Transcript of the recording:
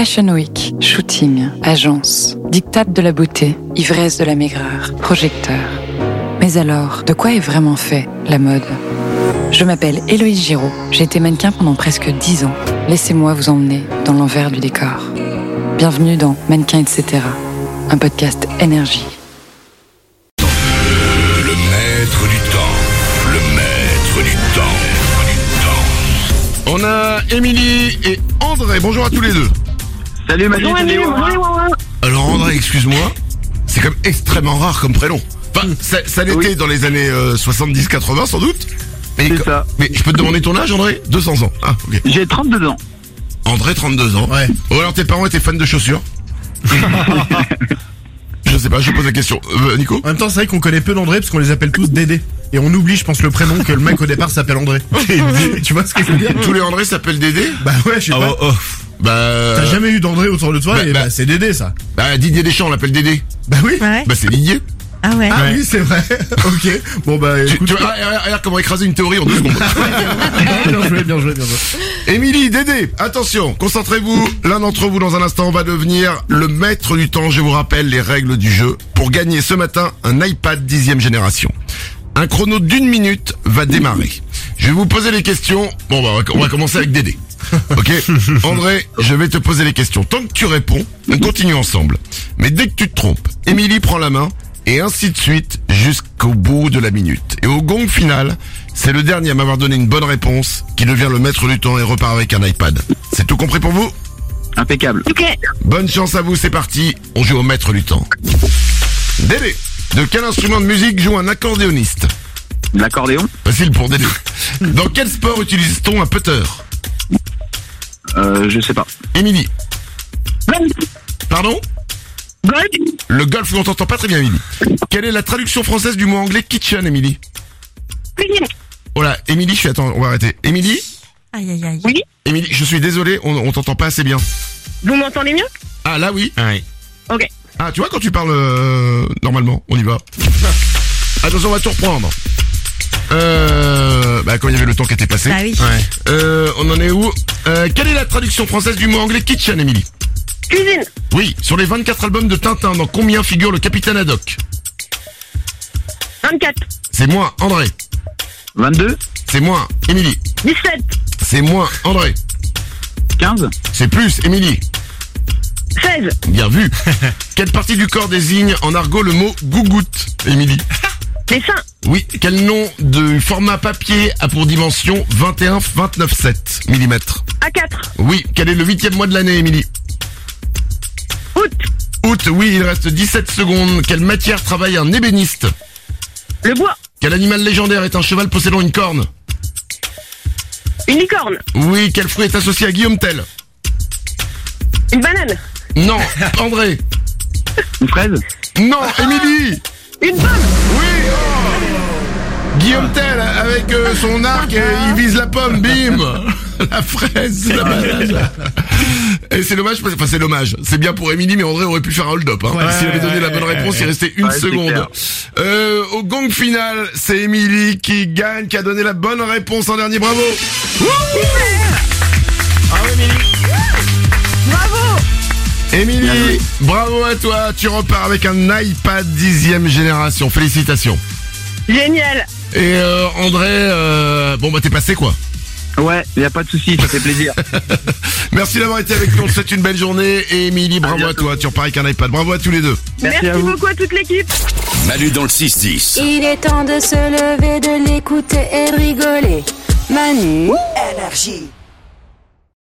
Fashion Week, shooting, agence, diktat de la beauté, ivresse de la maigreur, projecteur. Mais alors, de quoi est vraiment fait la mode ? Je m'appelle Héloïse Giraud, j'ai été mannequin pendant presque 10 ans. Laissez-moi vous emmener dans l'envers du décor. Bienvenue dans Mannequin etc., un podcast énergie. Le maître du temps. Le maître du temps. On a Émilie et André. Bonjour à tous les deux. Salut Manu, salut. Alors André, excuse-moi, c'est comme extrêmement rare comme prénom. Enfin, ça l'était Oui. dans les années 70-80 sans doute. C'est ça. Mais je peux te demander ton âge, André ? 200 ans. Ah, ok. J'ai 32 ans. André, 32 ans. Ouais. Oh, alors tes parents étaient fans de chaussures ? Je sais pas, je pose la question. Nico ? En même temps, c'est vrai qu'on connaît peu d'André parce qu'on les appelle tous Dédé. Et on oublie, je pense, le prénom que le mec au départ s'appelle André. Tu vois ce que je veux dire ? Tous les André s'appellent Dédé ? Bah ouais, je sais pas. Bah... T'as jamais eu d'André autour de toi et bah- c'est Dédé ça. Bah Didier Deschamps, on l'appelle Dédé. Bah oui. Ouais. Bah c'est Didier. Ah ouais. Ah oui, c'est vrai. Ok. Bon bah écoute. Tu vois, regarde comment écraser une théorie en 2 secondes. Bien joué. Émilie, Dédé, attention, concentrez-vous. L'un d'entre vous, dans un instant, va devenir le maître du temps. Je vous rappelle les règles du jeu. Pour gagner ce matin, un iPad 10e génération. Un chrono d'1 minute va démarrer. Je vais vous poser les questions. Bon, bah, on va commencer avec Dédé. Ok, André, je vais te poser les questions. Tant que tu réponds, on continue ensemble. Mais dès que tu te trompes, Émilie prend la main et ainsi de suite jusqu'au bout de la minute. Et au gong final, c'est le dernier à m'avoir donné une bonne réponse qui devient le maître du temps et repart avec un iPad. C'est tout compris pour vous ? Impeccable. Ok. Bonne chance à vous, c'est parti. On joue au maître du temps. Dédé, de quel instrument de musique joue un accordéoniste ? L'accordéon. Facile pour Dédé. Dans quel sport utilise-t-on un putter ? Je sais pas. Émilie. Pardon ? Le golf, on t'entend pas très bien, Émilie. Quelle est la traduction française du mot anglais kitchen, Émilie ? Oh là, Émilie, attends, on va arrêter. Émilie ? Aïe. Oui, Émilie, je suis désolé, on t'entend pas assez bien. vous m'entendez mieux? Ah là oui. Ok. Ah, tu vois quand tu parles normalement, on y va. Attention, on va tout reprendre. Bah quand il y avait le temps qui était passé. Ah oui. On en est où ? Quelle est la traduction française du mot anglais kitchen, Émilie ? Cuisine, Oui, sur les 24 albums de Tintin, dans combien figure le capitaine Haddock ? 24, C'est moins, André. 22, C'est moins, Émilie. 17, C'est moins, André. 15, C'est plus, Émilie. 16, Bien vu. Quelle partie du corps désigne en argot le mot gougoute, Émilie ? les seins, Oui, quel nom de format papier a pour dimension 21,29,7 mm ? A4, Oui, quel est le 8e mois de l'année, Émilie ? août, Août, oui, il reste 17 secondes. Quelle matière travaille un ébéniste ? le bois, Quel animal légendaire est un cheval possédant une corne ? une licorne, Oui, quel fruit est associé à Guillaume Tell ? une banane, Non, André. une fraise. Non, Émilie. une pomme, Oui, oh. Guillaume Tell avec son arc, il vise la pomme, bim. La fraise, la banane. Et c'est dommage, enfin c'est dommage. C'est bien pour Émilie, mais André aurait pu faire un hold-up. Hein. S'il avait donné la bonne réponse, il restait une Ouais, c'est seconde. clair. Au gong final, c'est Émilie qui gagne, qui a donné la bonne réponse en dernier. Bravo. Émilie, bravo à toi. Tu repars avec un iPad 10e génération. Félicitations. génial. Et André, bon bah t'es passé quoi. Ouais, y a pas de souci, ça fait plaisir. Merci d'avoir été avec nous. On te souhaite une belle journée. Et Émilie, bravo à bientôt. toi. Tu repars avec un iPad. Bravo à tous les deux. Merci à vous. beaucoup à toute l'équipe. Manu dans le 6-10. Il est temps de se lever, de l'écouter et de rigoler. Manu. Énergie.